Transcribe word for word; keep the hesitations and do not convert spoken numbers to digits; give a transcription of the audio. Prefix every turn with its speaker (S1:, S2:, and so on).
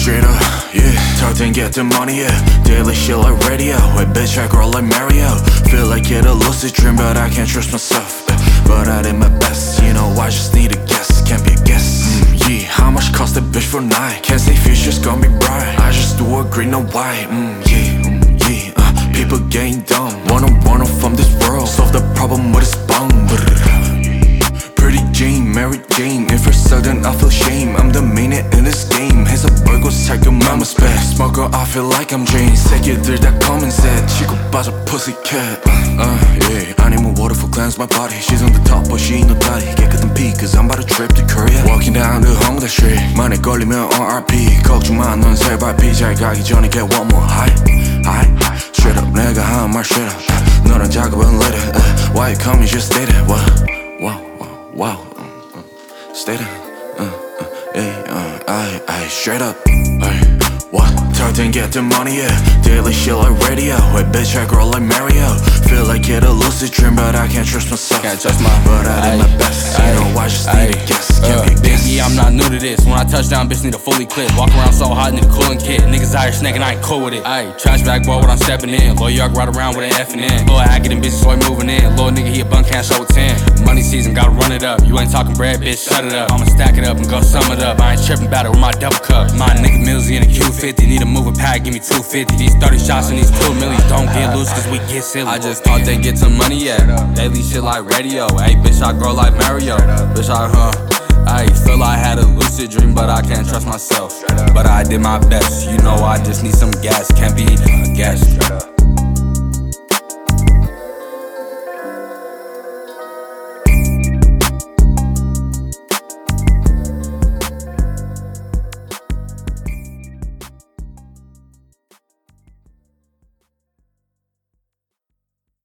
S1: straight up, yeah. Talk and get the money, yeah. Daily shit like radio. Wait, bitch, I grow like Mario. Feel like it a lucid dream, but I can't trust myself. But I did my best, you know, I just need a guess. Can't be a guess, mm, yeah. How much cost a bitch for night? Can't say future's gonna be bright. I just do agree, no why, mm, yeah, mm, yeah uh, people getting dumb. Wanna run off from this world, solve the problem with a spunk. Pretty Jane, Mary Jane. If you're sudden, I feel shame. I'm the main in this game. Here's a boy, go check your mama's back. Smoker, I feel like I'm Jane. 새끼들 다 common set. 치고 빠져 pussycat. Uh, yeah. I need more water for cleanse my body. She's on the top, but she ain't no daddy. 깨끗한 피, cause I'm about to trip to Korea. Walking down the Hongdae Street. 만에 걸리면 R R P. 걱정 마, 넌 세 발 피. 잘 가기 전에 get one more high. High. Straight up, 내가 한 말 straight up. 너랑 작업은 later. Uh, why you coming, just stay there. What? Wow. Wow, uh, uh, stay there, uh, uh, yeah, uh, I, I, straight up, ay, what? Talk and get the money, yeah. Daily shit like radio. Wait, bitch, I grow like Mario. Feel like it a lucid dream, but I can't trust myself.
S2: Can't trust my,
S1: but I did my best. You know, I just need a guess. Can't be a guess.
S2: Yeah, I'm not new to this. When I touch down, bitch, need a fully clip. Walk around so hot, need a cooling kit. Niggas out here snaking, I ain't cool with it. Ayy, trash bag boy, what I'm stepping in. Lil' York ride around with an F and N. Lil' I get in bitches, so I moving in. Lil' nigga, he a bun can't show a ten. Money season, gotta run it up. You ain't talking bread, bitch, shut it up. I'ma stack it up and go sum it up. I ain't tripping about it with my double cup. My nigga Millsy in a Q fifty. Need a moving pack, give me two fifty. These thirty shots and these two millies. Don't get loose, cause we get silly. I just thought they get some money, yeah. Daily shit like radio. Hey, bitch, I grow like Mario. Bitch, I, huh. I feel I had a lucid dream, but I can't trust myself. But I did my best, you know I just need some gas. Can't be a guest.